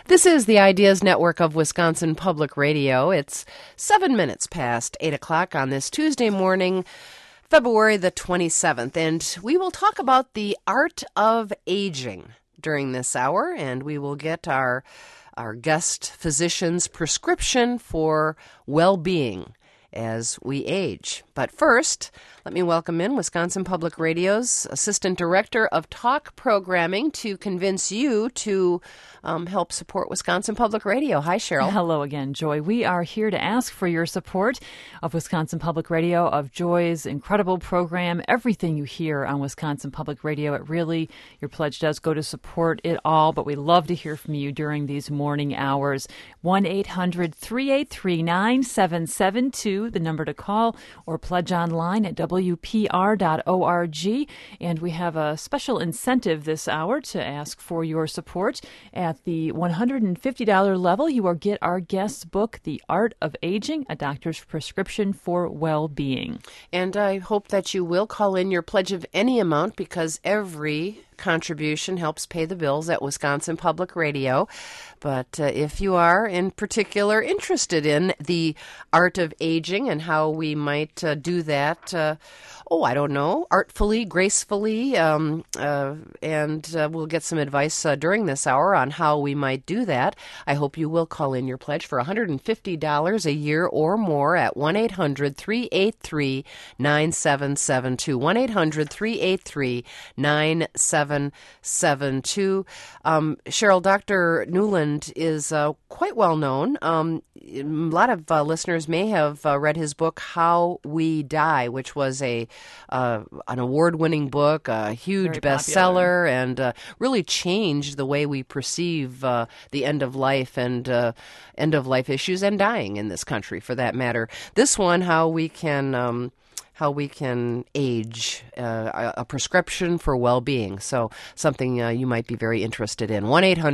This is the Ideas Network of Wisconsin Public Radio. It's 7 minutes past 8 o'clock on this Tuesday morning, February the 27th, and we will talk about the art of aging during this hour, and we will get our guest physician's prescription for well-being as we age. But first, let me welcome in Wisconsin Public Radio's Assistant Director of Talk Programming to convince you to help support Wisconsin Public Radio. Hi, Cheryl. Hello again, Joy. We are here to ask for your support of Wisconsin Public Radio, of Joy's incredible program, everything you hear on Wisconsin Public Radio. It really, your pledge does go to support it all, but we love to hear from you during these morning hours. 1-800-383-9772, the number to call, or pledge online at WPR.org. And we have a special incentive this hour to ask for your support. At the $150 level, you will get our guest's book, The Art of Aging, a doctor's prescription for well-being. And I hope that you will call in your pledge of any amount, because every contribution helps pay the bills at Wisconsin Public Radio. But if you are in particular interested in the art of aging and how we might do that, artfully, gracefully, and we'll get some advice during this hour on how we might do that. I hope you will call in your pledge for $150 a year or more at 1-800-383-9772. 1-800-383-9772. Cheryl, Dr. Newland is quite well known. A lot of listeners may have read his book, How We Die, which was an award-winning book, a huge bestseller, and really changed the way we perceive the end of life and end-of-life issues and dying in this country, for that matter. This one, how we can age, a prescription for well-being. So something you might be very interested in.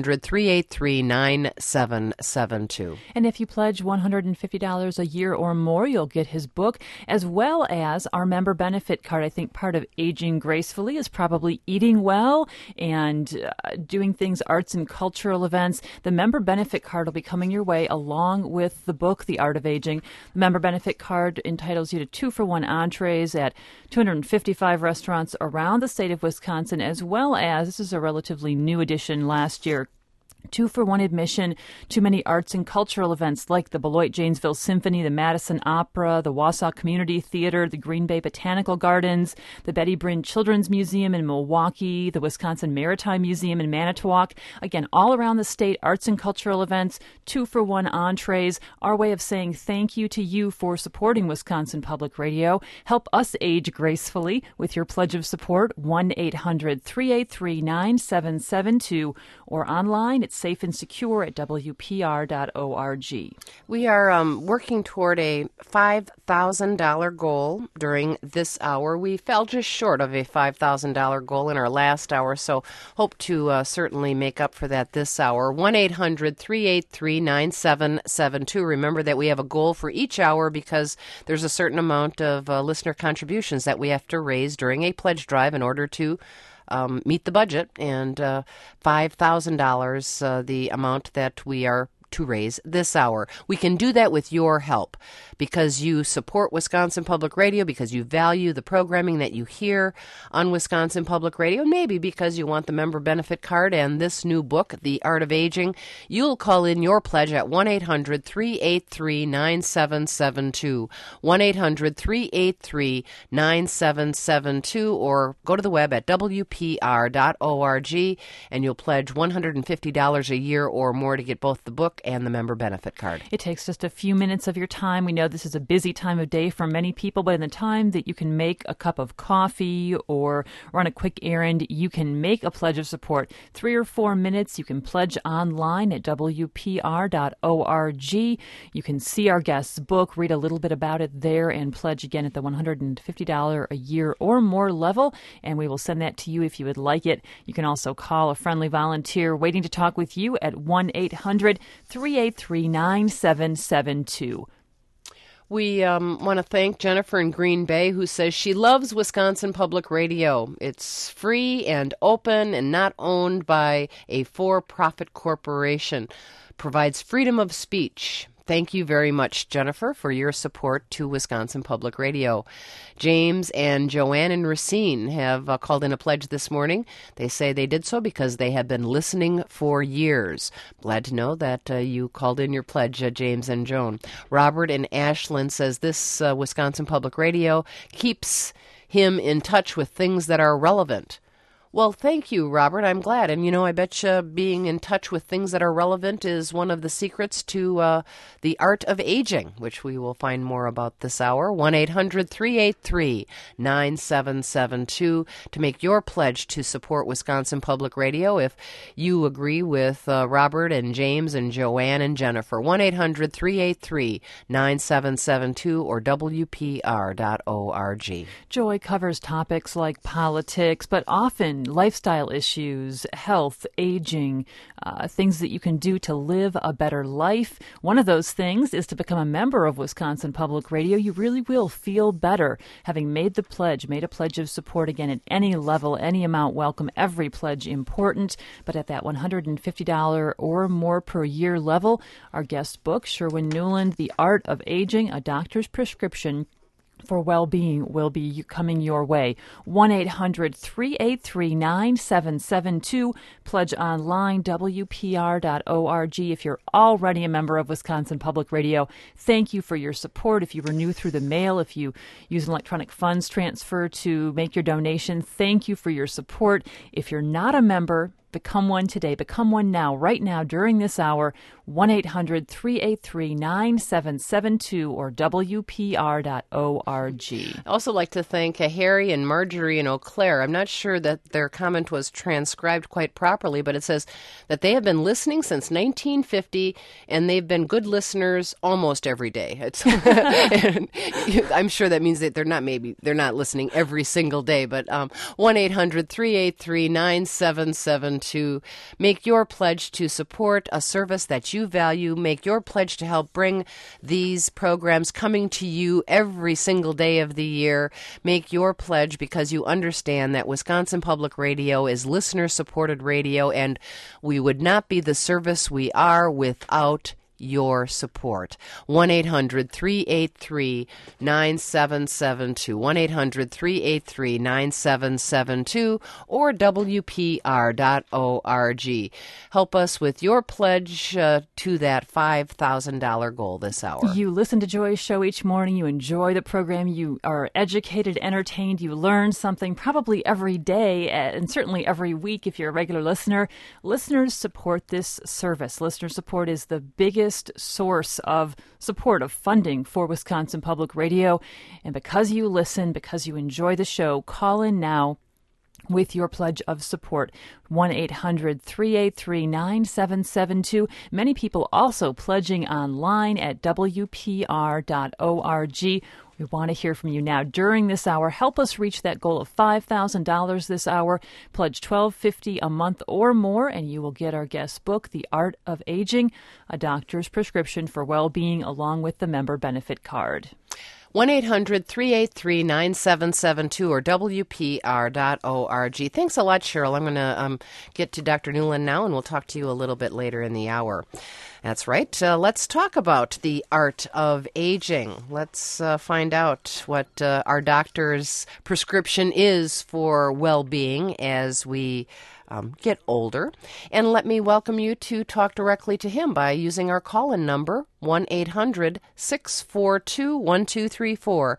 1-800-383-9772. And if you pledge $150 a year or more, you'll get his book, as well as our member benefit card. I think part of aging gracefully is probably eating well and doing things, arts and cultural events. The member benefit card will be coming your way along with the book, The Art of Aging. The member benefit card entitles you to 2-for-1 entrees at 255 restaurants around the state of Wisconsin, as well as, this is a relatively new addition last year, 2-for-1 admission to many arts and cultural events like the Beloit Janesville Symphony, the Madison Opera, the Wausau Community Theater, the Green Bay Botanical Gardens, the Betty Brinn Children's Museum in Milwaukee, the Wisconsin Maritime Museum in Manitowoc. Again, all around the state, arts and cultural events, 2-for-1 entrees, our way of saying thank you to you for supporting Wisconsin Public Radio. Help us age gracefully with your pledge of support, 1-800-383-9772, or online at safe and secure at WPR.org. We are working toward a $5,000 goal during this hour. We fell just short of a $5,000 goal in our last hour, so hope to certainly make up for that this hour. 1-800-383-9772. Remember that we have a goal for each hour because there's a certain amount of listener contributions that we have to raise during a pledge drive in order to meet the budget, and $5,000, the amount that we are to raise this hour. We can do that with your help because you support Wisconsin Public Radio, because you value the programming that you hear on Wisconsin Public Radio, maybe because you want the member benefit card and this new book, The Art of Aging. You'll call in your pledge at 1-800-383-9772, 1-800-383-9772, or go to the web at WPR.org, and you'll pledge $150 a year or more to get both the book and the member benefit card. It takes just a few minutes of your time. We know this is a busy time of day for many people, but in the time that you can make a cup of coffee or run a quick errand, you can make a pledge of support. 3 or 4 minutes, you can pledge online at WPR.org. You can see our guest's book, read a little bit about it there, and pledge again at the $150 a year or more level, and we will send that to you if you would like it. You can also call a friendly volunteer waiting to talk with you at 1-800-383-9772. We want to thank Jennifer in Green Bay, who says she loves Wisconsin Public Radio. It's free and open and not owned by a for-profit corporation. Provides freedom of speech. Thank you very much, Jennifer, for your support to Wisconsin Public Radio. James and Joanne in Racine have called in a pledge this morning. They say they did so because they have been listening for years. Glad to know that you called in your pledge, James and Joan. Robert in Ashland says this Wisconsin Public Radio keeps him in touch with things that are relevant. Well, thank you, Robert. I'm glad. And, I bet you being in touch with things that are relevant is one of the secrets to the art of aging, which we will find more about this hour. 1-800-383-9772 to make your pledge to support Wisconsin Public Radio if you agree with Robert and James and Joanne and Jennifer. 1-800-383-9772 or WPR.org. Joy covers topics like politics, but often lifestyle issues, health, aging, things that you can do to live a better life. One of those things is to become a member of Wisconsin Public Radio. You really will feel better having made a pledge of support. Again, at any level, any amount, welcome. Every pledge important. But at that $150 or more per year level, our guest book, Sherwin Newland, The Art of Aging, A Doctor's Prescription for Well-Being, will be coming your way. 1-800-383-9772. Pledge online, WPR.org. If you're already a member of Wisconsin Public Radio, thank you for your support. If you renew through the mail, if you use an electronic funds transfer to make your donation, thank you for your support. If you're not a member, become one today. Become one now, right now, during this hour. 1-800-383-9772 or WPR.org. I also like to thank Harry and Marjorie in Eau Claire. I'm not sure that their comment was transcribed quite properly, but it says that they have been listening since 1950, and they've been good listeners almost every day. I'm sure that means that they're not listening every single day, but 1-800-383-9772. Make your pledge to support a service that you value. Make your pledge to help bring these programs coming to you every single day of the year. Make your pledge because you understand that Wisconsin Public Radio is listener-supported radio, and we would not be the service we are without your support. 1-800-383-9772. 1-800-383-9772 or WPR.org. Help us with your pledge to that $5,000 goal this hour. You listen to Joy's show each morning. You enjoy the program. You are educated, entertained. You learn something probably every day and certainly every week if you're a regular listener. Listeners support this service. Listener support is the biggest source of support, of funding for Wisconsin Public Radio. And because you listen, because you enjoy the show, call in now with your pledge of support. 1-800-383-9772. Many people also pledging online at WPR.org. We want to hear from you now during this hour. Help us reach that goal of $5,000 this hour. Pledge $12.50 a month or more, and you will get our guest book, The Art of Aging, A Doctor's Prescription for Well-Being, along with the member benefit card. 1-800-383-9772 or WPR.org. Thanks a lot, Cheryl. I'm going to get to Dr. Newland now, and we'll talk to you a little bit later in the hour. That's right. Let's talk about the art of aging. Let's find out what our doctor's prescription is for well-being as we get older. And let me welcome you to talk directly to him by using our call-in number, 1-800-642-1234,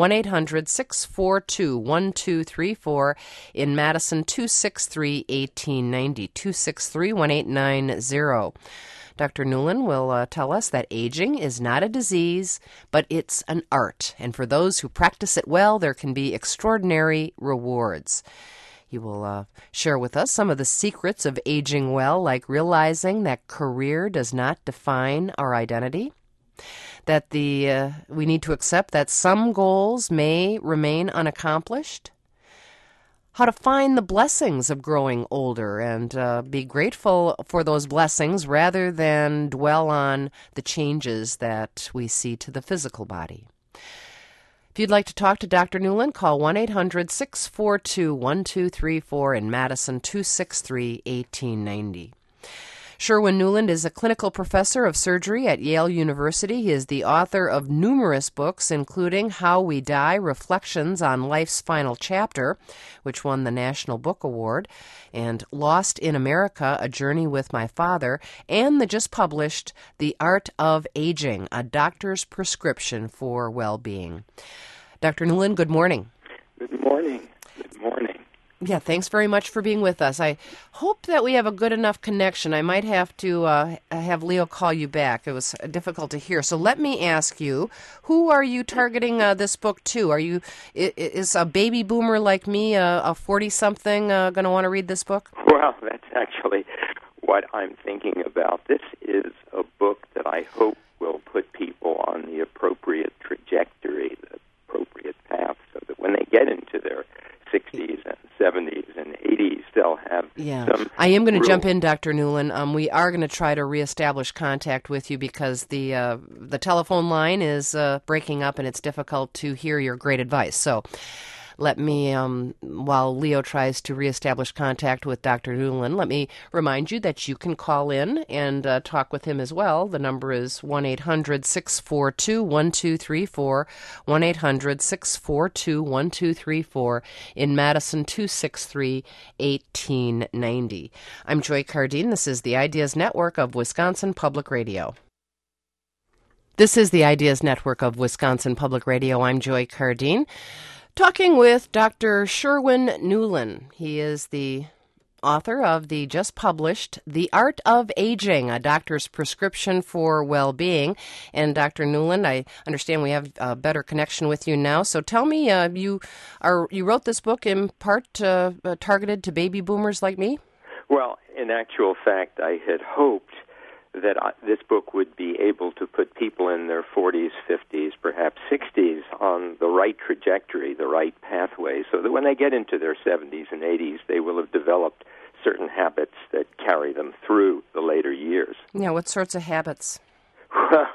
1-800-642-1234, in Madison, 263-1890, 263-1890. Dr. Newland will tell us that aging is not a disease, but it's an art. And for those who practice it well, there can be extraordinary rewards. He will share with us some of the secrets of aging well, like realizing that career does not define our identity, that we need to accept that some goals may remain unaccomplished, how to find the blessings of growing older and be grateful for those blessings rather than dwell on the changes that we see to the physical body. If you'd like to talk to Dr. Newland, call 1-800-642-1234 in Madison, 263-1890. Sherwin Newland is a clinical professor of surgery at Yale University. He is the author of numerous books, including How We Die, Reflections on Life's Final Chapter, which won the National Book Award, and Lost in America, A Journey with My Father, and the just published The Art of Aging, A Doctor's Prescription for Well-Being. Dr. Newland, good morning. Good morning. Good morning. Yeah, thanks very much for being with us. I hope that we have a good enough connection. I might have to have Leo call you back. It was difficult to hear. So let me ask you, who are you targeting this book to? Is a baby boomer like me, a 40-something, going to want to read this book? Well, that's actually what I'm thinking about. This is a book that I hope will put people on the appropriate trajectory, the appropriate path, so that when they get into their 60s and 70s and 80s, they'll have some... I am going to jump in, Dr. Newland. We are going to try to reestablish contact with you because the telephone line is breaking up and it's difficult to hear your great advice. So let me, while Leo tries to reestablish contact with Dr. Newland, let me remind you that you can call in and talk with him as well. The number is 1-800-642-1234, 1-800-642-1234, in Madison, 263-1890. I'm Joy Cardine. This is the Ideas Network of Wisconsin Public Radio. This is the Ideas Network of Wisconsin Public Radio. I'm Joy Cardine. Talking with Dr. Sherwin Newland. He is the author of the just published The Art of Aging, A Doctor's Prescription for Well-Being. And Dr. Newland, I understand we have a better connection with you now. So tell me, you wrote this book in part targeted to baby boomers like me? Well, in actual fact, I had hoped that this book would be able to put people in their 40s, 50s, perhaps 60s on the right trajectory, the right pathway, so that when they get into their 70s and 80s, they will have developed certain habits that carry them through the later years. Yeah, what sorts of habits? Well,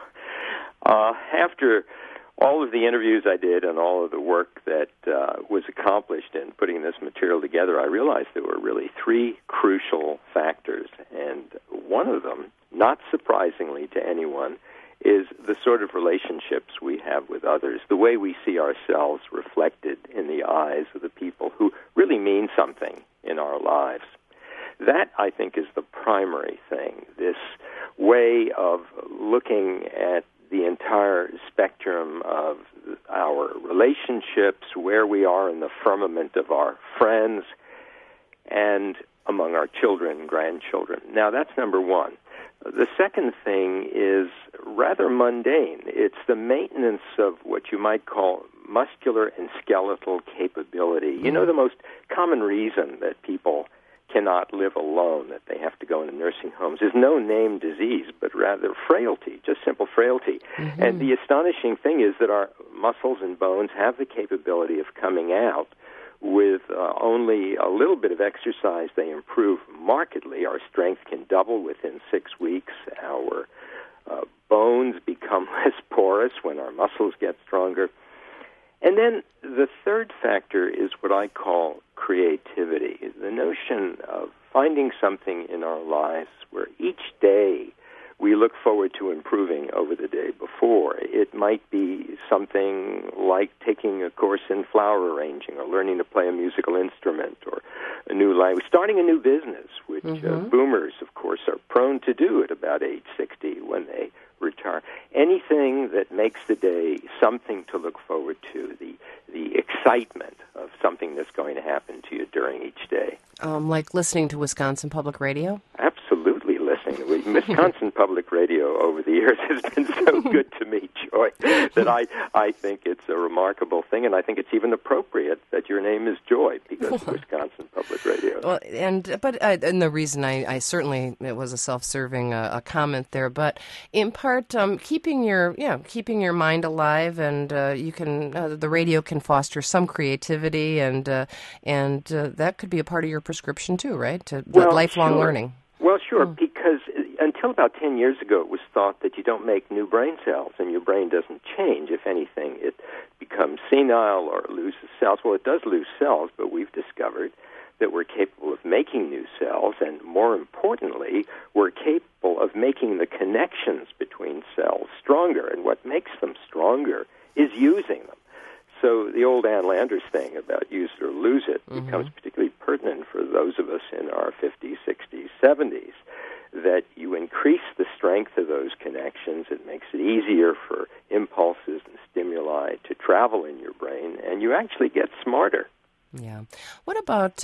after all of the interviews I did and all of the work that was accomplished in putting this material together, I realized there were really three crucial factors, and one of them, not surprisingly to anyone, is the sort of relationships we have with others, the way we see ourselves reflected in the eyes of the people who really mean something in our lives. That, I think, is the primary thing, this way of looking at the entire spectrum of our relationships, where we are in the firmament of our friends, and among our children and grandchildren. Now, that's number one. The second thing is rather mundane. It's the maintenance of what you might call muscular and skeletal capability. You know, the most common reason that people cannot live alone, that they have to go into nursing homes, is no named disease, but rather frailty, just simple frailty. Mm-hmm. And the astonishing thing is that our muscles and bones have the capability of coming out. With only a little bit of exercise, they improve markedly. Our strength can double within 6 weeks. Our bones become less porous when our muscles get stronger. And then the third factor is what I call creativity, the notion of finding something in our lives where each day we look forward to improving over the day before. It might be something like taking a course in flower arranging or learning to play a musical instrument or a new language, starting a new business, which boomers, of course, are prone to do at about age 60 when they retire. Anything that makes the day something to look forward to, the excitement of something that's going to happen to you during each day. Like listening to Wisconsin Public Radio? Absolutely listening saying the way. Wisconsin Public Radio over the years has been so good to me, Joy, that I think it's a remarkable thing, and I think it's even appropriate that your name is Joy because of Wisconsin Public Radio. Well, and the reason I certainly, it was a self-serving a comment there, but in part keeping your mind alive, and you can the radio can foster some creativity, and that could be a part of your prescription too, right? Lifelong learning. Well, sure, because until about 10 years ago, it was thought that you don't make new brain cells, and your brain doesn't change. If anything, it becomes senile or loses cells. Well, it does lose cells, but we've discovered that we're capable of making new cells, and more importantly, we're capable of making the connections between cells stronger, and what makes them stronger is using them. So the old Ann Landers thing about use it or lose it becomes particularly pertinent for those of us in our 50s, 60s, 70s, that you increase the strength of those connections. It makes it easier for impulses and stimuli to travel in your brain, and you actually get smarter. Yeah. What about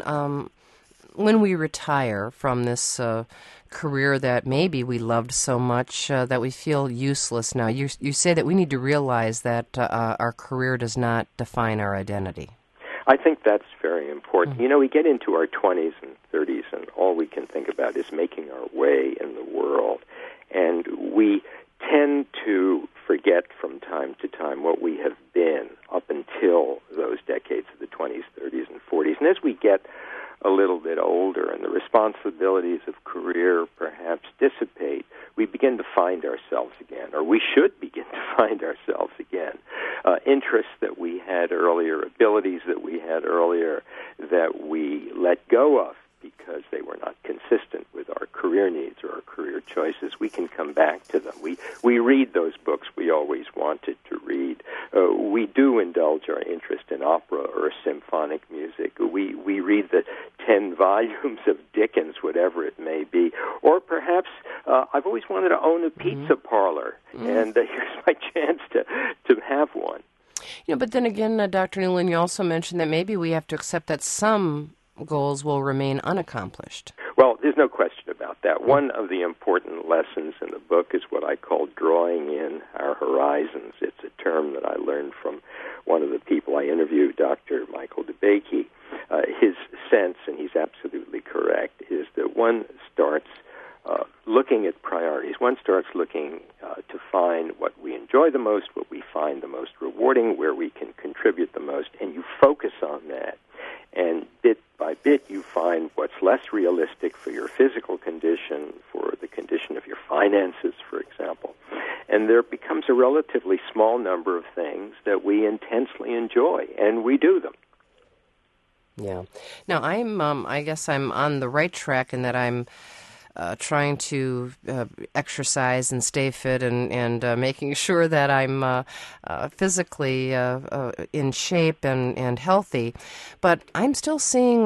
when we retire from this career that maybe we loved so much that we feel useless now? You say that we need to realize that our career does not define our identity. I think that's very important. You know, we get into our 20s and 30s, and all we can think about is making our way in the world. And we tend to forget from time to time what we have been up until those decades of the 20s, 30s, and 40s. And as we get a little bit older and the responsibilities of career perhaps dissipate, we begin to find ourselves again, or we should begin to find ourselves again. Interests that we had earlier, abilities that we had earlier that we let go of because they were not consistent with our career needs or our career choices, we can come back to them. We read those books we always wanted to read. We do indulge our interest in opera or symphonic music. We read the 10 volumes of Dickens, whatever it may be. Or perhaps I've always wanted to own a pizza parlor, and here's my chance to have one. You know, but then again, Dr. Newland, you also mentioned that maybe we have to accept that some goals will remain unaccomplished. Well, there's no question about that. One of the important lessons in the book is what I call drawing in our horizons. It's a term that I learned from one of the people I interviewed, Dr. Michael DeBakey. His sense, and he's absolutely correct, is that one starts looking at priorities. One starts looking to find what we enjoy the most, what we find the most rewarding, where we can contribute the most, and you focus on that. And bit by bit, you find what's less realistic for your physical condition, for the condition of your finances, for example. And there becomes a relatively small number of things that we intensely enjoy, and we do them. Yeah. Now, I guess I'm on the right track in that I'm trying to exercise and stay fit and making sure that I'm physically in shape and healthy. But I'm still seeing,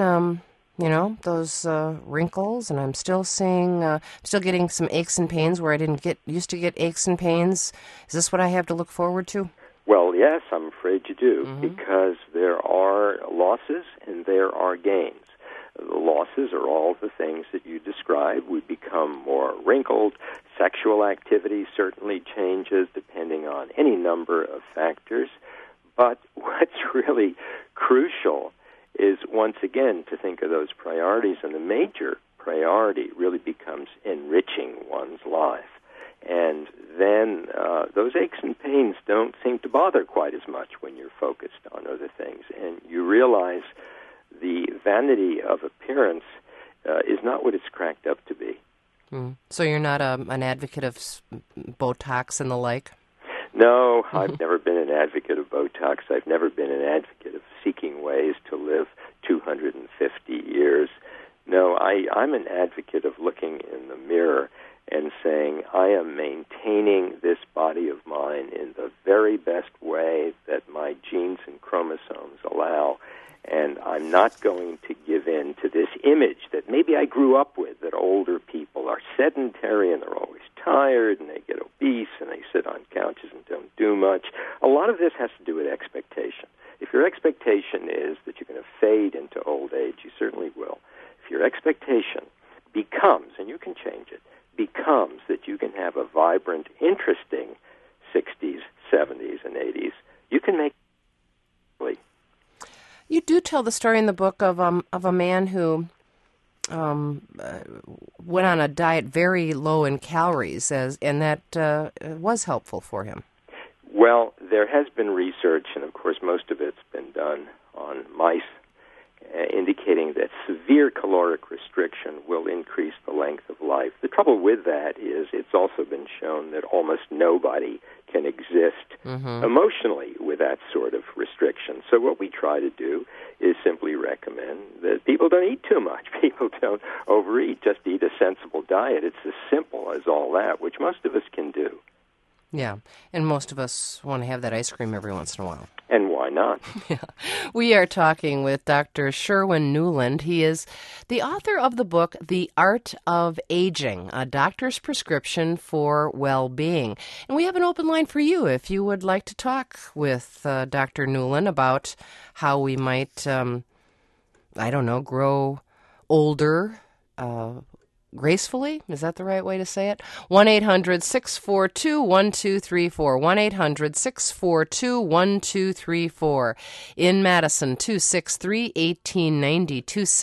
those wrinkles, and I'm still seeing, still getting some aches and pains where I didn't used to get aches and pains. Is this what I have to look forward to? Well, yes, I'm afraid you do, because there are losses and there are gains. The losses are all the things that you described. We become more wrinkled. Sexual activity certainly changes depending on any number of factors. But what's really crucial is, once again, to think of those priorities. And the major priority really becomes enriching one's life. And then those aches and pains don't seem to bother quite as much when you're focused on other things. And you realize the vanity of appearance is not what it's cracked up to be. So you're not an advocate of Botox and the like? No, I've never been an advocate of Botox. I've never been an advocate of seeking ways to live 250 years. No, I'm an advocate of looking in the mirror and saying, I am maintaining this body of mine in the very best way that my genes and chromosomes allow. And I'm not going to give in to this image that maybe I grew up with, that older people are sedentary and they're always tired and they get obese and they sit on couches and don't do much. A lot of this has to do with expectation. If your expectation is that you're going to fade into old age, you certainly will. If your expectation becomes, and you can change it, comes that you can have a vibrant, interesting 60s, 70s, and 80s, you can make. You do tell the story in the book of a man who went on a diet very low in calories, and that was helpful for him. Well, there has been research, and of course most of it's been done on mice, indicating that severe caloric restriction will increase the length of life. The trouble with that is it's also been shown that almost nobody can exist emotionally with that sort of restriction. So what we try to do is simply recommend that people don't eat too much. People don't overeat. Just eat a sensible diet. It's as simple as all that, which most of us can do. Yeah, and most of us want to have that ice cream every once in a while. And why not? Yeah. We are talking with Dr. Sherwin Nuland. He is the author of the book, The Art of Aging, a doctor's prescription for well-being. And we have an open line for you if you would like to talk with Dr. Nuland about how we might, grow older, gracefully? Is that the right way to say it? 1-800-642-1234. 1-800-642-1234. In Madison, 263-1890.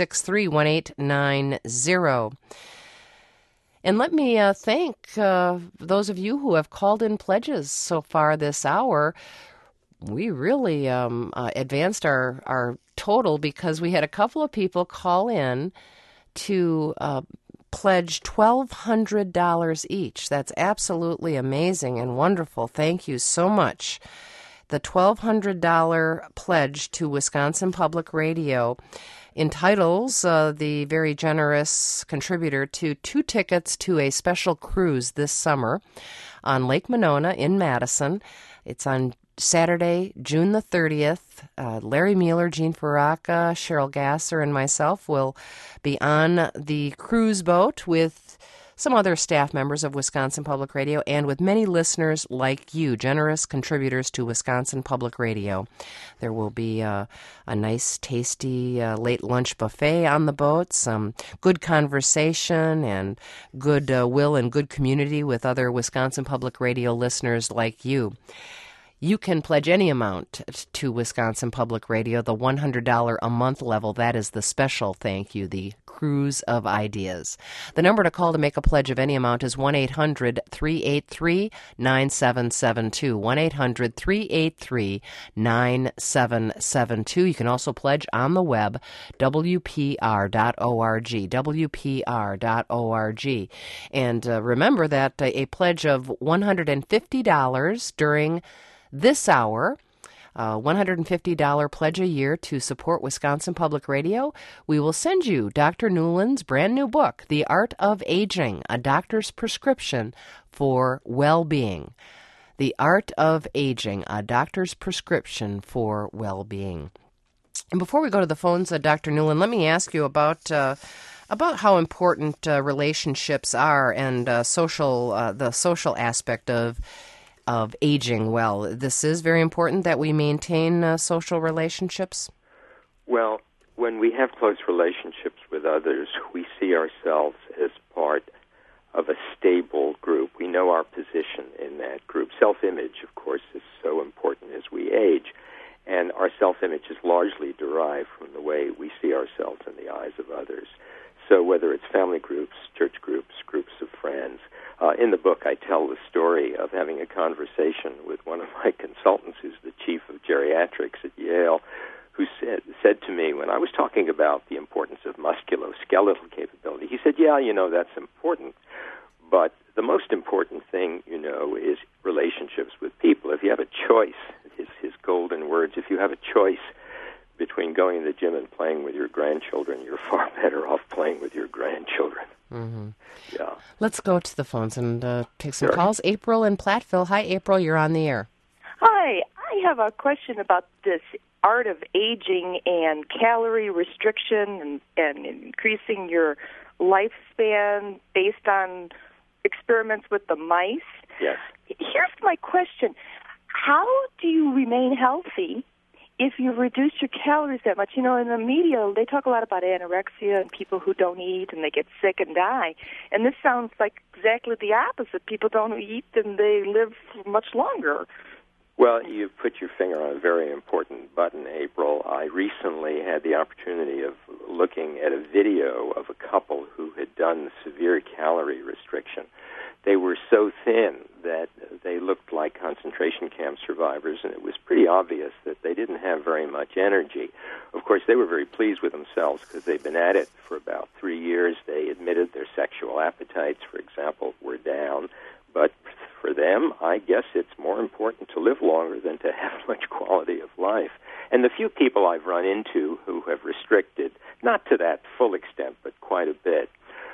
263-1890. And let me thank those of you who have called in pledges so far this hour. We really advanced our total because we had a couple of people call in to pledge $1,200 each. That's absolutely amazing and wonderful. Thank you so much. The $1,200 pledge to Wisconsin Public Radio entitles the very generous contributor to 2 tickets to a special cruise this summer on Lake Monona in Madison. It's on Saturday, June the 30th. Larry Mueller, Gene Faraka, Cheryl Gasser, and myself will be on the cruise boat with some other staff members of Wisconsin Public Radio and with many listeners like you, generous contributors to Wisconsin Public Radio. There will be a nice, tasty late lunch buffet on the boat, some good conversation and good will and good community with other Wisconsin Public Radio listeners like you. You can pledge any amount to Wisconsin Public Radio, the $100 a month level. That is the special thank you, the Cruise of Ideas. The number to call to make a pledge of any amount is 1-800-383-9772, 1-800-383-9772. You can also pledge on the web, WPR.org, WPR.org. And remember that a pledge of $150 during this hour, $150 pledge a year to support Wisconsin Public Radio, we will send you Dr. Nuland's brand new book, The Art of Aging, a doctor's prescription for well-being. The Art of Aging, a doctor's prescription for well-being. And before we go to the phones, Dr. Nuland, let me ask you about how important relationships are and the social aspect of aging well. This is very important that we maintain social relationships? Well, when we have close relationships with others, we see ourselves as part of a stable group. We know our position in that group. Self-image, of course, is so important as we age, and our self-image is largely derived from the way we see ourselves in the eyes of others. So whether it's family groups, church groups, groups of friends, in the book I tell the story of having a conversation with one of my consultants who's the chief of geriatrics at Yale, who said to me when I was talking about the importance of musculoskeletal capability, he said, yeah, that's important, but the most important thing, is relationships with people. If you have a choice, his golden words, if you have a choice between going to the gym and playing with your grandchildren, you're far better off playing with your grandchildren. Mm-hmm. Yeah. Let's go to the phones and take some calls. April in Platteville. Hi, April. You're on the air. Hi. I have a question about this art of aging and calorie restriction and increasing your lifespan based on experiments with the mice. Yes. Here's my question. How do you remain healthy if you reduce your calories that much, in the media, they talk a lot about anorexia and people who don't eat and they get sick and die. And this sounds like exactly the opposite. People don't eat and they live much longer. Well, you've put your finger on a very important button, April. I recently had the opportunity of looking at a video of a couple who had done severe calorie restriction. They were so thin that they looked like concentration camp survivors, and it was pretty obvious that they didn't have very much energy. Of course, they were very pleased with themselves because they'd been at it for about 3 years. They admitted their sexual appetites, for example, were down. But for them, I guess it's more important to live longer than to have much quality of life. And the few people I've run into who have restricted, not to that full extent, but quite a bit,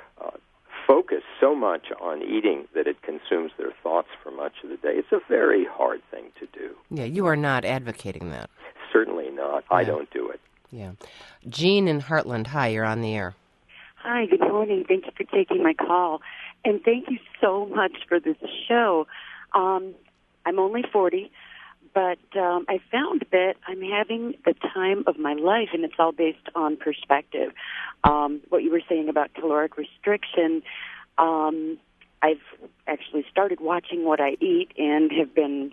focus so much on eating that it consumes their thoughts for much of the day. It's a very hard thing to do. Yeah, you are not advocating that. Certainly not. Yeah. I don't do it. Yeah. Jean in Heartland, hi, you're on the air. Hi, good morning. Thank you for taking my call. And thank you so much for this show. I'm only 40, but I found that I'm having the time of my life, and it's all based on perspective. What you were saying about caloric restriction, I've actually started watching what I eat and have been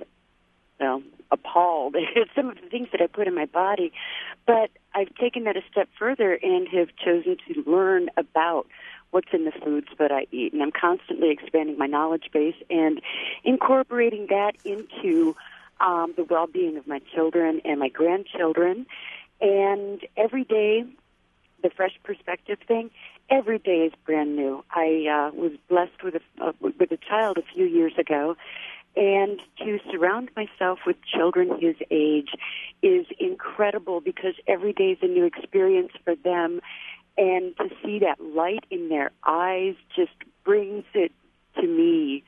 appalled at some of the things that I put in my body. But I've taken that a step further and have chosen to learn about what's in the foods that I eat. And I'm constantly expanding my knowledge base and incorporating that into the well-being of my children and my grandchildren. And every day, the fresh perspective thing, every day is brand new. I was blessed with a child a few years ago, and to surround myself with children his age is incredible because every day is a new experience for them, and to see that light in their eyes just brings it to me.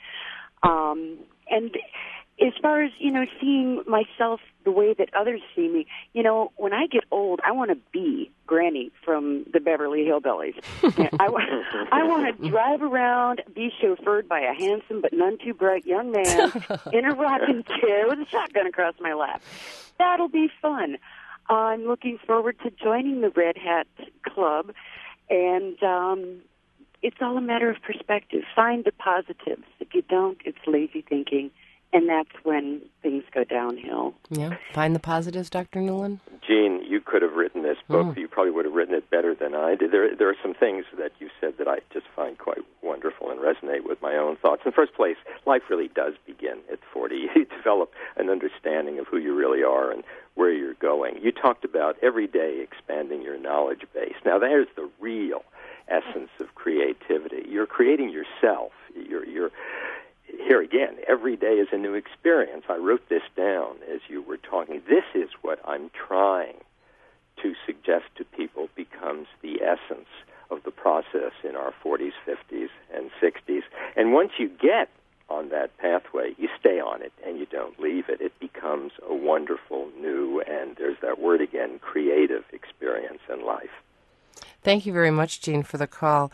And as far as, seeing myself the way that others see me, when I get old, I want to be Granny from the Beverly Hillbillies. I want to drive around, be chauffeured by a handsome but none too bright young man in a rocking chair with a shotgun across my lap. That'll be fun. I'm looking forward to joining the Red Hat Club, and it's all a matter of perspective. Find the positives. If you don't, it's lazy thinking. And that's when things go downhill. Yeah. Find the positives, Dr. Nuland? Jean, you could have written this book. You probably would have written it better than I did. There are some things that you said that I just find quite wonderful and resonate with my own thoughts. In the first place, life really does begin at 40. You develop an understanding of who you really are and where you're going. You talked about every day expanding your knowledge base. Now, there's the real essence of creativity. You're creating yourself. You're here again, every day is a new experience. I wrote this down as you were talking. This is what I'm trying to suggest to people becomes the essence of the process in our 40s, 50s, and 60s. And once you get on that pathway, you stay on it and you don't leave it. It becomes a wonderful, new, and there's that word again, creative experience in life. Thank you very much, Jean, for the call.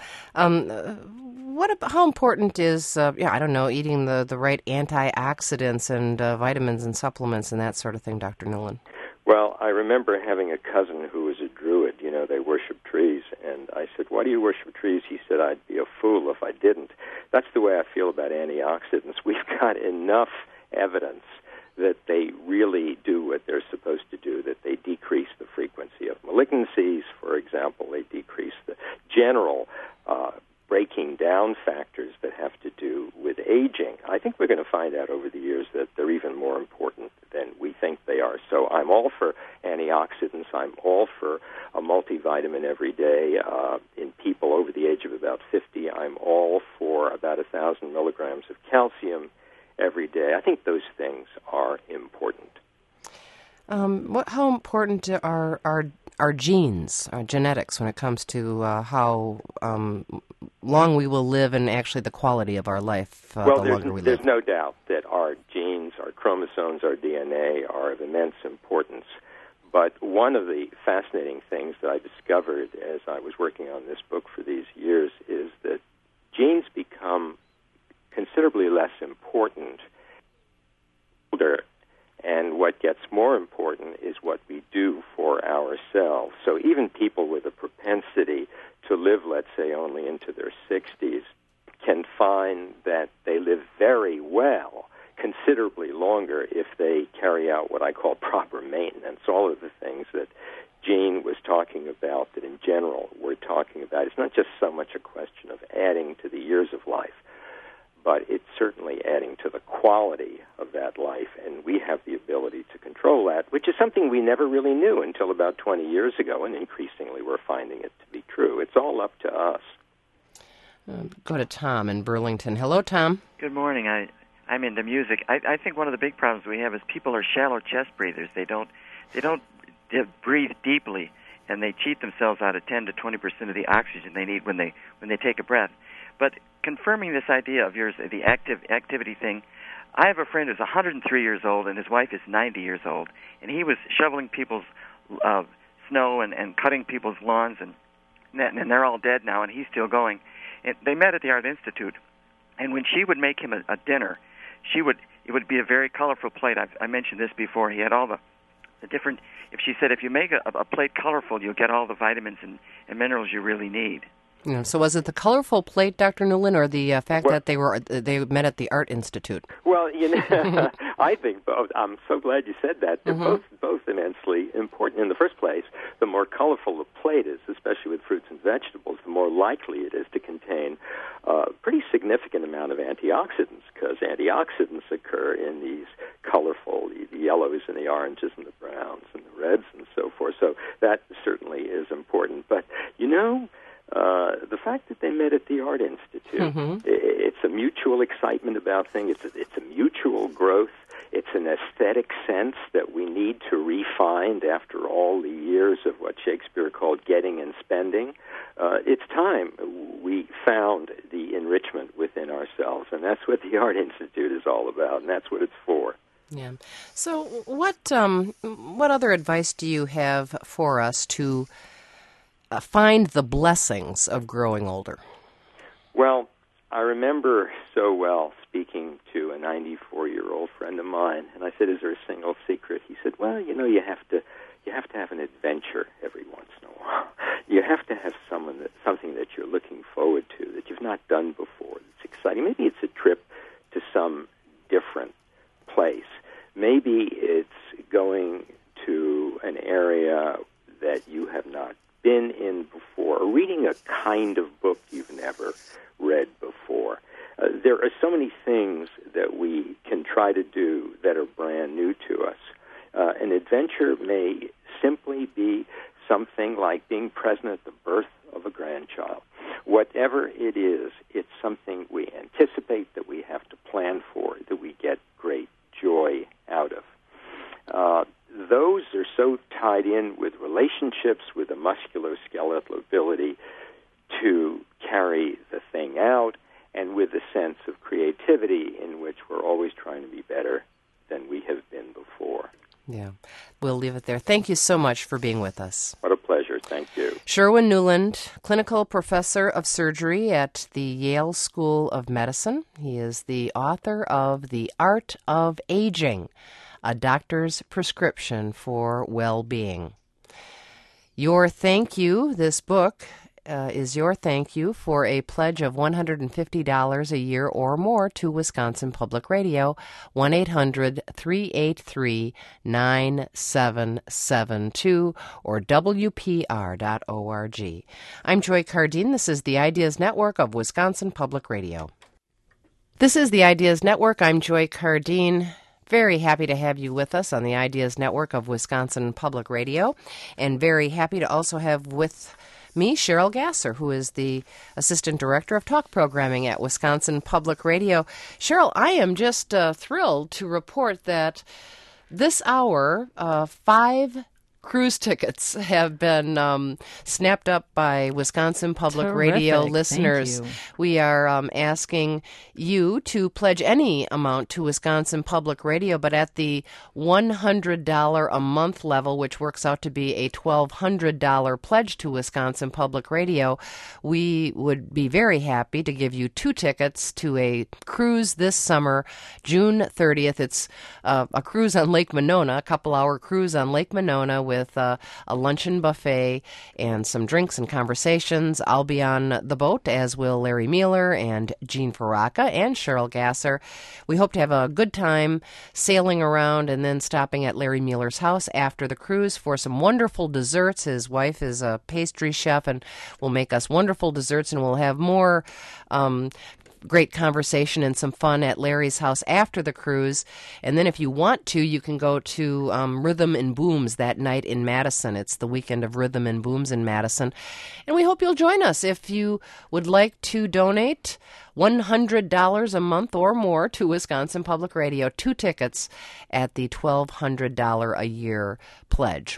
How important is, eating the right antioxidants and vitamins and supplements and that sort of thing, Dr. Nuland? Well, I remember having a cousin who was a Druid. They worship trees. And I said, why do you worship trees? He said, I'd be a fool if I didn't. That's the way I feel about antioxidants. We've got enough evidence that they really do what they're supposed to do, that they decrease the frequency of malignancies, for example. They decrease the general breaking down factors that have to do with aging. I think we're going to find out over the years that they're even more important than we think they are. So I'm all for antioxidants. I'm all for a multivitamin every day. In people over the age of about 50, I'm all for about 1,000 milligrams of calcium every day. I think those things are important. How important are genes, genetics, when it comes to how long we will live and actually the quality of our life the longer we live? There's no doubt that our genes, our chromosomes, our DNA are of immense importance. But one of the fascinating things that I discovered as I was working on this book for these years is that genes become considerably less important older, And what gets more important is what we do for ourselves. So even people with a propensity to live, let's say, only into their 60s can find that they live very well, considerably longer, if they carry out what I call proper maintenance. All of the things that Jean was talking about, that in general we're talking about. It's not just so much a question of adding to the years of life, but it's certainly adding to the quality of that life, and we have the ability to control that, which is something we never really knew until about 20 years ago, and increasingly we're finding it to be true. It's all up to us. Go to Tom in Burlington. Hello, Tom. Good morning. I'm into music. I think one of the big problems we have is people are shallow chest breathers. They don't breathe deeply, and they cheat themselves out of 10 to 20% of the oxygen they need when they take a breath. But confirming this idea of yours, the activity thing, I have a friend who's 103 years old, and his wife is 90 years old, and he was shoveling people's snow and cutting people's lawns, and they're all dead now, and he's still going. And they met at the Art Institute, and when she would make him a dinner, it would be a very colorful plate. I mentioned this before. He had all the different. If she said, if you make a plate colorful, you'll get all the vitamins and minerals you really need. Yeah, so was it the colorful plate, Dr. Newland, or the fact that they met at the Art Institute? Well, I think both. I'm so glad you said that. They're both immensely important. In the first place, the more colorful the plate is, especially with fruits and vegetables, the more likely it is to contain a pretty significant amount of antioxidants, because antioxidants occur in these colorful, the yellows and the oranges and the browns and the reds and so forth. So that certainly is important. But, the fact that they met at the Art Institute, it's a mutual excitement about things. It's a mutual growth. It's an aesthetic sense that we need to refine after all the years of what Shakespeare called getting and spending. It's time we found the enrichment within ourselves, and that's what the Art Institute is all about, and that's what it's for. Yeah. So what other advice do you have for us to find the blessings of growing older? Well, I remember so well speaking to a 94-year-old friend of mine, and I said, "Is there a single secret?" He said, "Well, you have to have an adventure every once in a while. You have to have something that you're looking forward to that you've not done before. That's exciting. Maybe it's a trip to some different place. Maybe it's going to an area that you have not been in before, or reading a kind of book you've never read before. There are so many things that we can try to do that are brand new to us. An adventure may simply be something like being present at the birth of a grandchild. Whatever it is, it's something we anticipate, that we have to plan for, that we get great joy out of. Those are so tied in with relationships, with the musculoskeletal ability to carry the thing out, and with a sense of creativity in which we're always trying to be better than we have been before. Yeah, we'll leave it there. Thank you so much for being with us. What a pleasure. Thank you. Sherwin Newland, clinical professor of surgery at the Yale School of Medicine. He is the author of The Art of Aging, a doctor's prescription for well-being. Your thank you, this book, is your thank you for a pledge of $150 a year or more to Wisconsin Public Radio, 1-800-383-9772 or WPR.org. I'm Joy Cardine. This is the Ideas Network of Wisconsin Public Radio. This is the Ideas Network. I'm Joy Cardine. Very happy to have you with us on the Ideas Network of Wisconsin Public Radio, and very happy to also have with me Cheryl Gasser, who is the Assistant Director of Talk Programming at Wisconsin Public Radio. Cheryl, I am just thrilled to report that this hour, 5 cruise tickets have been snapped up by Wisconsin Public Terrific. Radio Thank listeners. you. We are asking you to pledge any amount to Wisconsin Public Radio, but at the $100 a month level, which works out to be a $1,200 pledge to Wisconsin Public Radio, we would be very happy to give you 2 tickets to a cruise this summer, June 30th. It's a cruise on Lake Monona, a couple-hour cruise on Lake Monona with a luncheon buffet and some drinks and conversations. I'll be on the boat, as will Larry Mueller and Jean Faraka and Cheryl Gasser. We hope to have a good time sailing around and then stopping at Larry Mueller's house after the cruise for some wonderful desserts. His wife is a pastry chef and will make us wonderful desserts, and we'll have more great conversation and some fun at Larry's house after the cruise. And then if you want to, you can go to Rhythm and Booms that night in Madison. It's the weekend of Rhythm and Booms in Madison. And we hope you'll join us. If you would like to donate $100 a month or more to Wisconsin Public Radio, 2 tickets at the $1,200 a year pledge.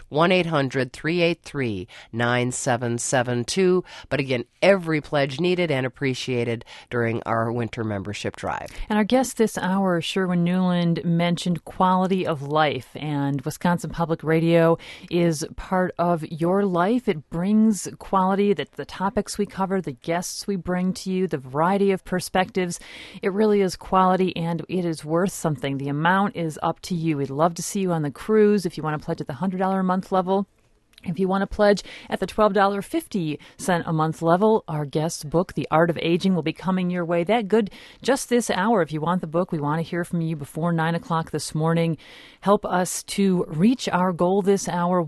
1-800-383-9772. But again, every pledge needed and appreciated during our winter membership drive. And our guest this hour, Sherwin Newland, mentioned quality of life, and Wisconsin Public Radio is part of your life. It brings quality, that the topics we cover, the guests we bring to you, the variety of perspectives. It really is quality, and it is worth something. The amount is up to you. We'd love to see you on the cruise if you want to pledge at the $100 a month level. If you want to pledge at the $12.50 a month level, our guest's book, The Art of Aging, will be coming your way that good just this hour. If you want the book, we want to hear from you before 9 o'clock this morning. Help us to reach our goal this hour,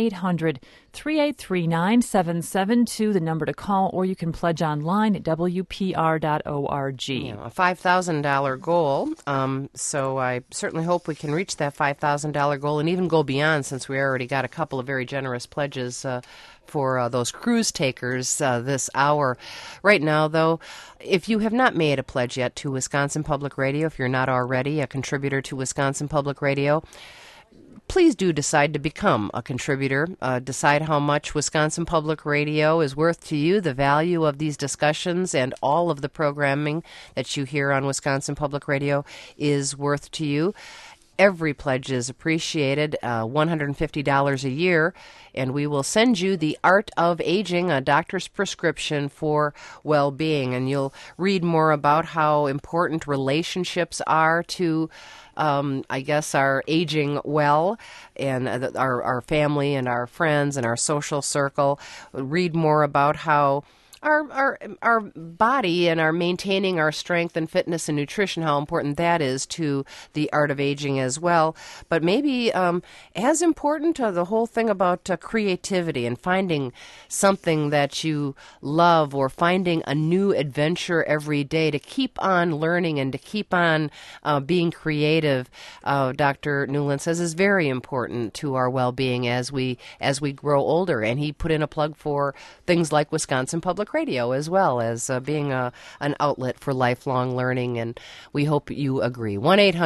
1-800-383-9772, the number to call, or you can pledge online at WPR.org. A $5,000 goal, so I certainly hope we can reach that $5,000 goal and even go beyond, since we already got a couple of very generous pledges for those cruise takers this hour. Right now, though, if you have not made a pledge yet to Wisconsin Public Radio, if you're not already a contributor to Wisconsin Public Radio, please do decide to become a contributor. Decide how much Wisconsin Public Radio is worth to you, the value of these discussions and all of the programming that you hear on Wisconsin Public Radio is worth to you. Every pledge is appreciated, $150 a year, and we will send you The Art of Aging, a doctor's prescription for well-being. And you'll read more about how important relationships are to our aging well, and our family and our friends and our social circle. Read more about how our body and our maintaining our strength and fitness and nutrition, how important that is to the art of aging as well. But maybe as important, the whole thing about creativity and finding something that you love, or finding a new adventure every day to keep on learning and to keep on being creative, Dr. Newland says, is very important to our well-being as we grow older. And he put in a plug for things like Wisconsin Public Radio, as well as being an outlet for lifelong learning, and we hope you agree.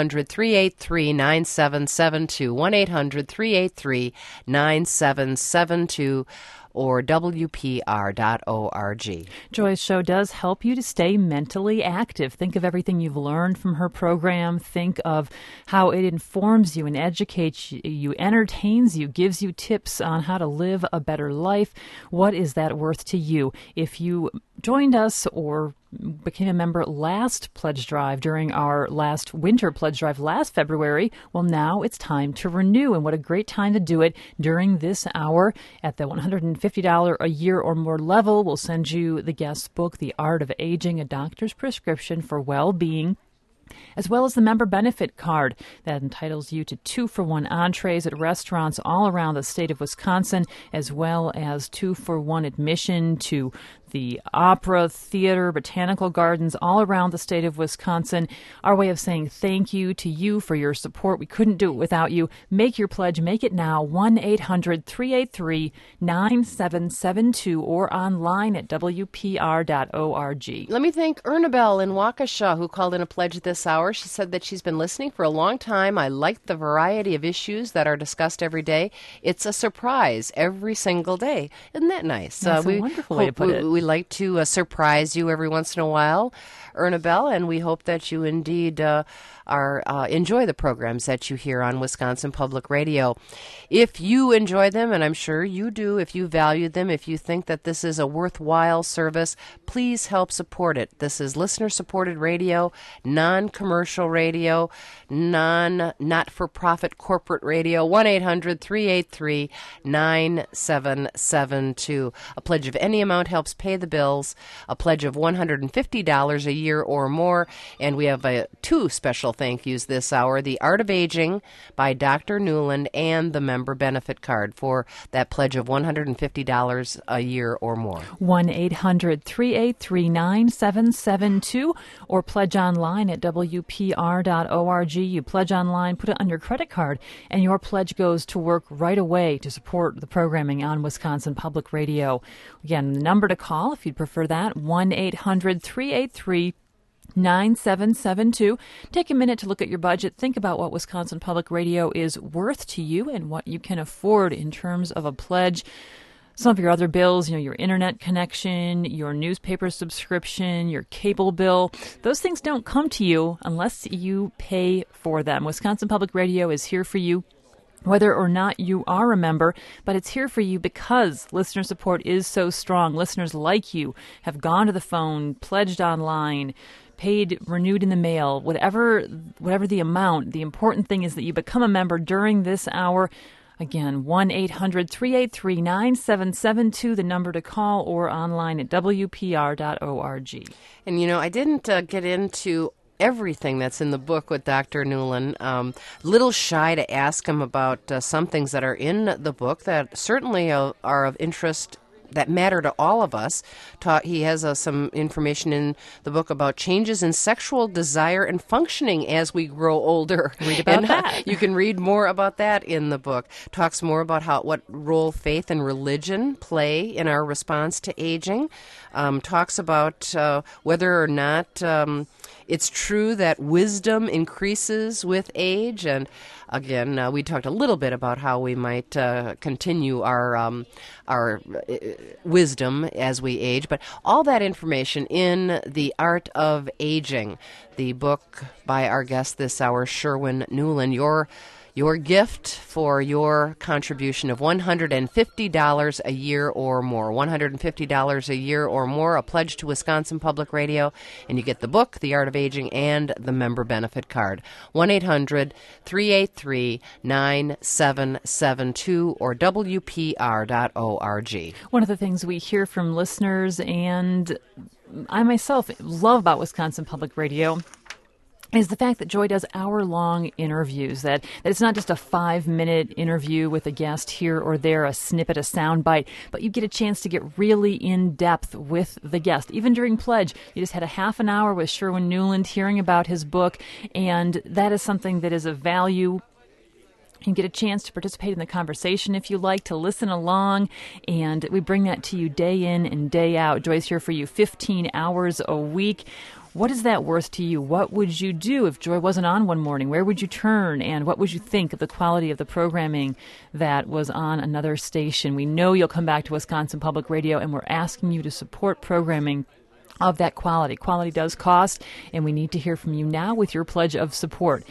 1-800-383-9772, 1-800-383-9772, or WPR.org. Joy's show does help you to stay mentally active. Think of everything you've learned from her program. Think of how it informs you and educates you, entertains you, gives you tips on how to live a better life. What is that worth to you? If you joined us or became a member last pledge drive, during our last winter pledge drive last February, well, now it's time to renew. And what a great time to do it during this hour. At the $150 a year or more level, we'll send you the guest book, The Art of Aging, a doctor's prescription for well-being, as well as the member benefit card that entitles you to 2-for-1 entrees at restaurants all around the state of Wisconsin, as well as 2-for-1 admission to the opera, theater, botanical gardens all around the state of Wisconsin. Our way of saying thank you to you for your support. We couldn't do it without you. Make your pledge. Make it now. 1-800-383-9772 or online at WPR.org. Let me thank Ernabelle in Waukesha, who called in a pledge this hour. She said that she's been listening for a long time. I like the variety of issues that are discussed every day. It's a surprise every single day. Isn't that nice? That's a wonderful way to put it. We like to surprise you every once in a while, Ernabelle, and we hope that you indeed enjoy the programs that you hear on Wisconsin Public Radio. If you enjoy them, and I'm sure you do, if you value them, if you think that this is a worthwhile service, please help support it. This is listener-supported radio, non-commercial radio, not-for-profit corporate radio. 1-800-383-9772. A pledge of any amount helps pay the bills. A pledge of $150 a year or more. And we have two special thank yous this hour: The Art of Aging by Dr. Newland and the member benefit card for that pledge of $150 a year or more. 1-800-383-9772 or pledge online at WPR.org. You pledge online, put it on your credit card, and your pledge goes to work right away to support the programming on Wisconsin Public Radio. Again, the number to call if you'd prefer that, 1-800-383-9772. Take a minute to look at your budget. Think about what Wisconsin Public Radio is worth to you and what you can afford in terms of a pledge. Some of your other bills, your internet connection, your newspaper subscription, your cable bill, those things don't come to you unless you pay for them. Wisconsin Public Radio is here for you, whether or not you are a member, but it's here for you because listener support is so strong. Listeners like you have gone to the phone, pledged online, paid, renewed in the mail, whatever the amount. The important thing is that you become a member during this hour. Again, 1-800-383-9772, the number to call, or online at WPR.org. And, I didn't get into everything that's in the book with Dr. Newland. Little shy to ask him about some things that are in the book that certainly are of interest, that matter to all of us. He has some information in the book about changes in sexual desire and functioning as we grow older. Read about that. You can read more about that in the book. Talks more about what role faith and religion play in our response to aging. Talks about whether or not it's true that wisdom increases with age. And again, we talked a little bit about how we might continue our wisdom as we age. But all that information in The Art of Aging, the book by our guest this hour, Sherwin Newland. Your gift for your contribution of $150 a year or more. $150 a year or more, a pledge to Wisconsin Public Radio, and you get the book, The Art of Aging, and the member benefit card. 1-800-383-9772 or WPR.org. One of the things we hear from listeners, and I myself love about Wisconsin Public Radio, is the fact that Joy does hour-long interviews, that it's not just a 5-minute interview with a guest here or there, a snippet, a soundbite, but you get a chance to get really in-depth with the guest. Even during Pledge, you just had a half an hour with Sherwin Newland hearing about his book, and that is something that is of value. You can get a chance to participate in the conversation if you like, to listen along, and we bring that to you day in and day out. Joy's here for you 15 hours a week. What is that worth to you? What would you do if Joy wasn't on one morning? Where would you turn? And what would you think of the quality of the programming that was on another station? We know you'll come back to Wisconsin Public Radio, and we're asking you to support programming of that quality. Quality does cost, and we need to hear from you now with your pledge of support.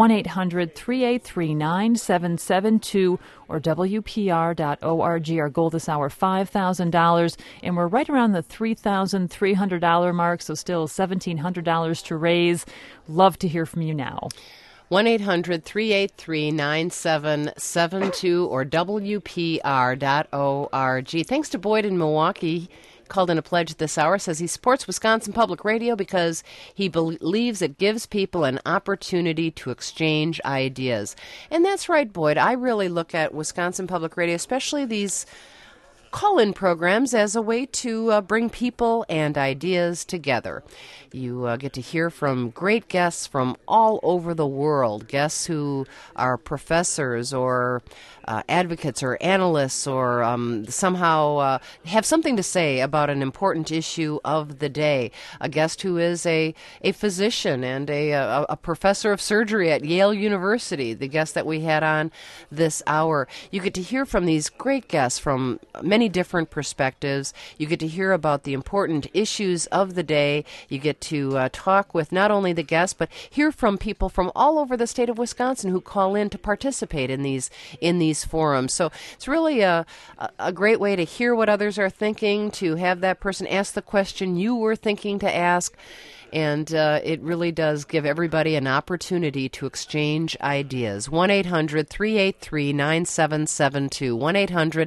1-800-383-9772 or WPR.org. Our goal this hour, $5,000, and we're right around the $3,300 mark, so still $1,700 to raise. Love to hear from you now. 1-800-383-9772 or WPR.org. Thanks to Boyd in Milwaukee. Called in a pledge this hour, says he supports Wisconsin Public Radio because he believes it gives people an opportunity to exchange ideas. And that's right, Boyd. I really look at Wisconsin Public Radio, especially these call-in programs as a way to bring people and ideas together. You get to hear from great guests from all over the world, guests who are professors or advocates or analysts or somehow have something to say about an important issue of the day. A guest who is a physician and a professor of surgery at Yale University, the guest that we had on this hour. You get to hear from these great guests from many different perspectives. You get to hear about the important issues of the day. You get to talk with not only the guests, but hear from people from all over the state of Wisconsin who call in to participate in these forums. So it's really a great way to hear what others are thinking, to have that person ask the question you were thinking to ask. And it really does give everybody an opportunity to exchange ideas. 1-800-383-9772.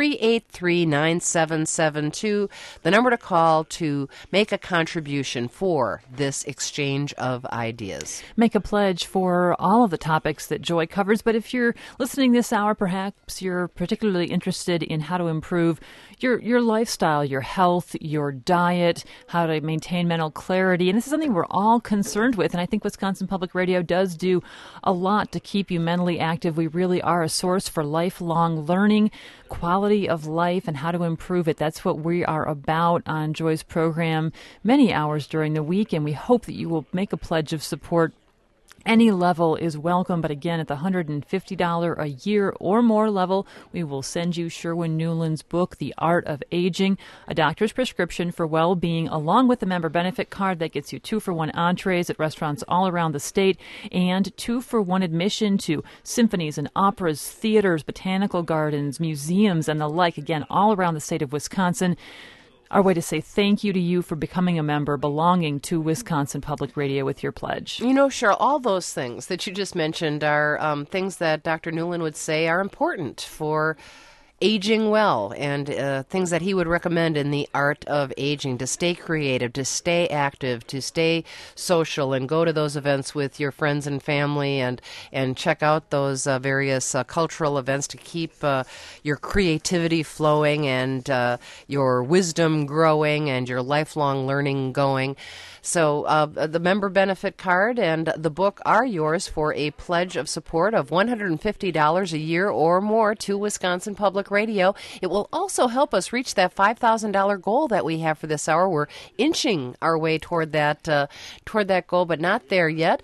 1-800-383-9772. The number to call to make a contribution for this exchange of ideas. Make a pledge for all of the topics that Joy covers. But if you're listening this hour, perhaps you're particularly interested in how to improve your lifestyle, your health, your diet, how to maintain mental clarity. And this is something we're all concerned with. And I think Wisconsin Public Radio does do a lot to keep you mentally active. We really are a source for lifelong learning, quality of life, and how to improve it. That's what we are about on Joy's program many hours during the week. And we hope that you will make a pledge of support. Any level is welcome, but again, at the $150 a year or more level, we will send you Sherwin Newland's book, The Art of Aging, a doctor's prescription for well-being, along with the member benefit card that gets you 2-for-1 entrees at restaurants all around the state and 2-for-1 admission to symphonies and operas, theaters, botanical gardens, museums, and the like, again, all around the state of Wisconsin. Our way to say thank you to you for becoming a member belonging to Wisconsin Public Radio with your pledge. You know, Cheryl, all those things that you just mentioned are things that Dr. Newland would say are important for aging well, and things that he would recommend in the art of aging: to stay creative, to stay active, to stay social, and go to those events with your friends and family, and check out those various cultural events to keep your creativity flowing and your wisdom growing and your lifelong learning going. So the member benefit card and the book are yours for a pledge of support of $150 a year or more to Wisconsin Public Radio. It will also help us reach that $5,000 goal that we have for this hour. We're inching our way toward that goal, but not there yet.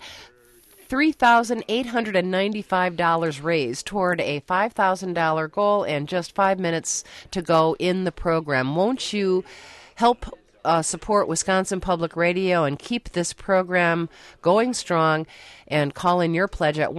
$3,895 raised toward a $5,000 goal, and just 5 minutes to go in the program. Won't you help support Wisconsin Public Radio and keep this program going strong, and call in your pledge at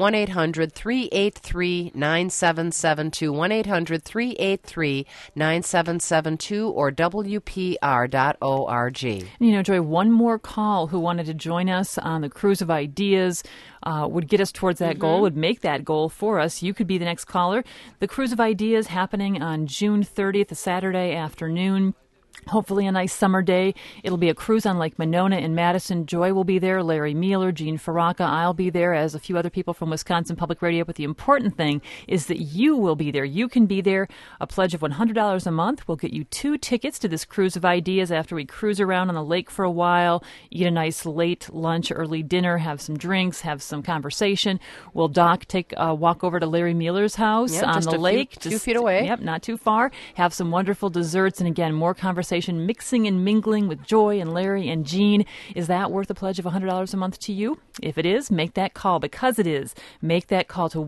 1-800-383-9772, 1-800-383-9772, or WPR.org. You know, Joy, one more call who wanted to join us on the Cruise of Ideas would get us towards that goal, would make that goal for us. You could be the next caller. The Cruise of Ideas happening on June 30th, a Saturday afternoon. Hopefully a nice summer day. It'll be a cruise on Lake Monona in Madison. Joy will be there, Larry Mueller, Gene Faraka. I'll be there, as a few other people from Wisconsin Public Radio. But the important thing is that you will be there. You can be there. A pledge of $100 a month will get you 2 tickets to this Cruise of Ideas after we cruise around on the lake for a while, eat a nice late lunch, early dinner, have some drinks, have some conversation. We'll take a walk over to Larry Mueller's house on the lake. Just 2 feet away. Yep, not too far. Have some wonderful desserts, and again, more conversation, mixing and mingling with Joy and Larry and Jean. Is that worth a pledge of $100 a month to you? If it is, make that call. Because it is, make that call to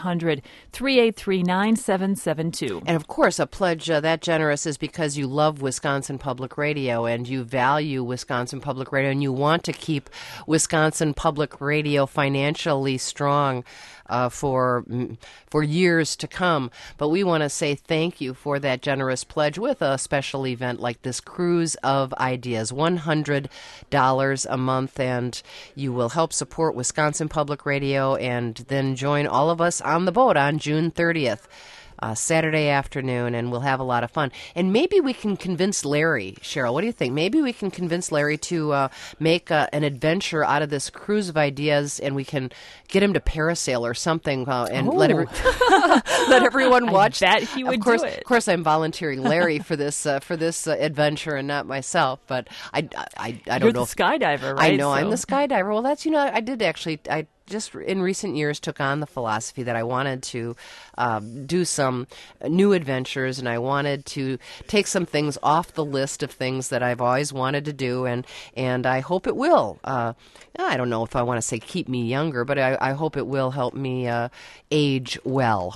1-800-383-9772. And of course, a pledge that generous is because you love Wisconsin Public Radio and you value Wisconsin Public Radio and you want to keep Wisconsin Public Radio financially strong for years to come. But we want to say thank you for that generous pledge with a special event like this Cruise of Ideas, $100 a month, and you will help support Wisconsin Public Radio and then join all of us on the boat on June 30th. Saturday afternoon, and we'll have a lot of fun. And maybe we can convince Larry, Cheryl, what do you think? Maybe we can convince Larry to make an adventure out of this cruise of ideas, and we can get him to parasail or something and let everyone watch. I bet he would do it. Of course, I'm volunteering Larry for this adventure and not myself, but I don't You're know. the skydiver, right? I know, I'm the skydiver. Well, that's, I did actually, I just in recent years took on the philosophy that I wanted to do some new adventures, and I wanted to take some things off the list of things that I've always wanted to do, and I hope it will. I don't know if I want to say keep me younger, but I hope it will help me age well.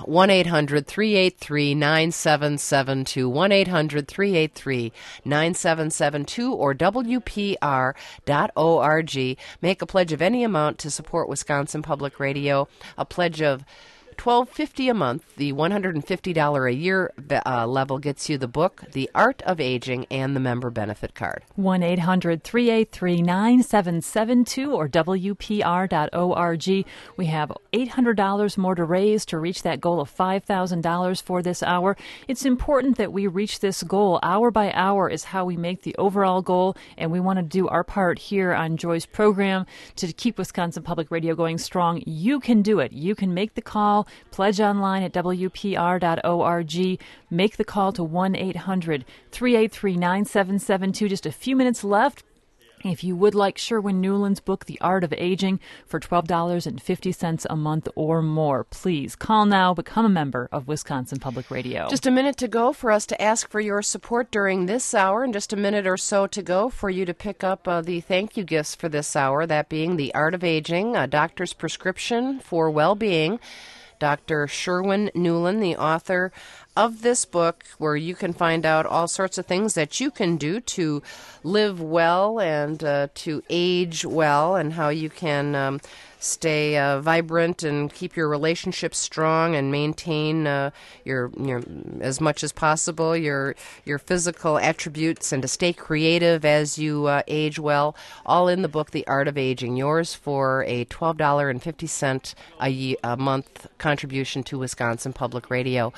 1-800-383-9772, 1-800-383-9772, or WPR.org. Make a pledge of any amount to support Wisconsin Public Radio. A pledge of $12.50 a month. The $150 a year level gets you the book, The Art of Aging, and the member benefit card. 1-800-383-9772 or WPR.org. We have $800 more to raise to reach that goal of $5,000 for this hour. It's important that we reach this goal. Hour by hour is how we make the overall goal, and we want to do our part here on Joy's program to keep Wisconsin Public Radio going strong. You can do it. You can make the call. Pledge online at WPR.org. Make the call to 1-800-383-9772. Just a few minutes left. If you would like Sherwin Newland's book, The Art of Aging, for $12.50 a month or more, please call now. Become a member of Wisconsin Public Radio. Just a minute to go for us to ask for your support during this hour, and just a minute or so to go for you to pick up the thank you gifts for this hour, that being The Art of Aging, a doctor's prescription for well-being. Dr. Sherwin Newland, the author of this book, where you can find out all sorts of things that you can do to live well and to age well, and how you can stay vibrant and keep your relationships strong and maintain your as much as possible your physical attributes, and to stay creative as you age well. All in the book, The Art of Aging. Yours for a $12.50 a month contribution to Wisconsin Public Radio.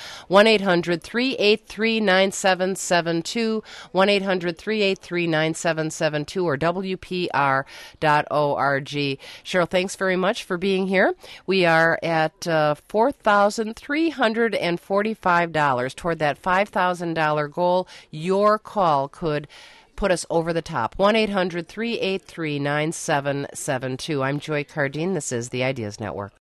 1-800-383-9772, 1-800-383-9772, or WPR.org. Cheryl, thanks very much for being here. We are at $4,345 toward that $5,000 goal. Your call could put us over the top. 1-800-383-9772. I'm Joy Cardine. This is the Ideas Network.